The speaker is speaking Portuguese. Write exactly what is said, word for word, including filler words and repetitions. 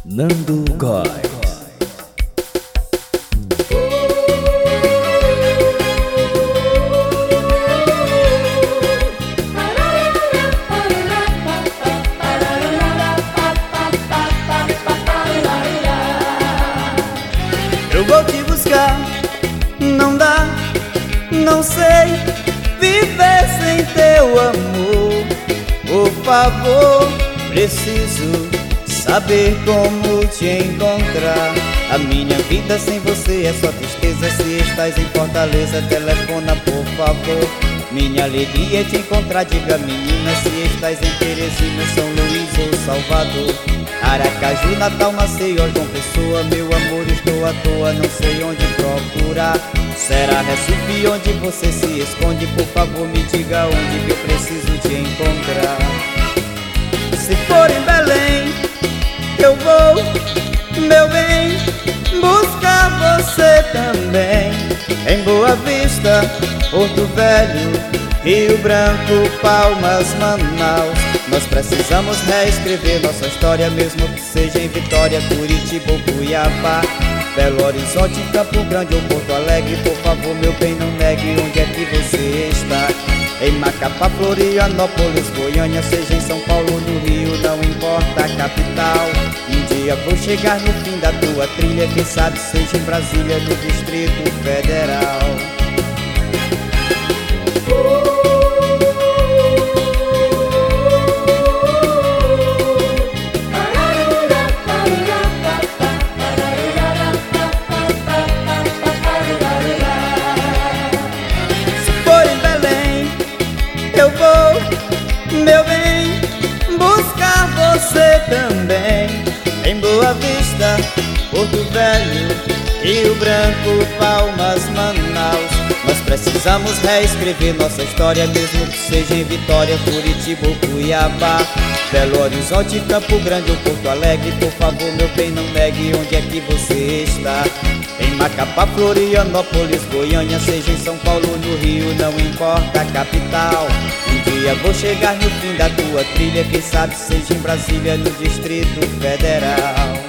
Nando Góes. Eu vou te buscar, não dá, não sei viver sem teu amor. Por favor, preciso saber como te encontrar. A minha vida sem você é só tristeza. Se estás em Fortaleza, telefona por favor. Minha alegria é te encontrar, diga menina. Se estás em Teresina, São Luís ou Salvador, Aracaju, Natal, Maceió, João Pessoa. Meu amor, estou à toa, não sei onde procurar. Será Recife onde você se esconde? Por favor, me diga onde que eu preciso te encontrar. Se for em Belém, eu vou, meu bem, buscar você também. Em Boa Vista, Porto Velho, Rio Branco, Palmas, Manaus. Nós precisamos reescrever nossa história, mesmo que seja em Vitória, Curitiba ou Cuiabá, Belo Horizonte, Campo Grande ou Porto Alegre. Por favor, meu bem, não negue onde é que você está. Em Macapá, Florianópolis, Goiânia, seja em São Paulo, no Rio, não importa a capital. Um dia vou chegar no fim da tua trilha, quem sabe seja em Brasília, no Distrito Federal. Eu vou, meu bem, buscar você também. Em Boa Vista, Porto Velho, Rio Branco, Palmas, Manaus. Nós precisamos reescrever nossa história, mesmo que seja em Vitória, Curitiba ou Cuiabá, Belo Horizonte, Campo Grande ou Porto Alegre. Por favor, meu bem, não negue onde é que você está. Em Macapá, Florianópolis, Goiânia, seja em São Paulo, no Rio, não importa a capital. Um dia vou chegar no fim da tua trilha, quem sabe seja em Brasília, no Distrito Federal.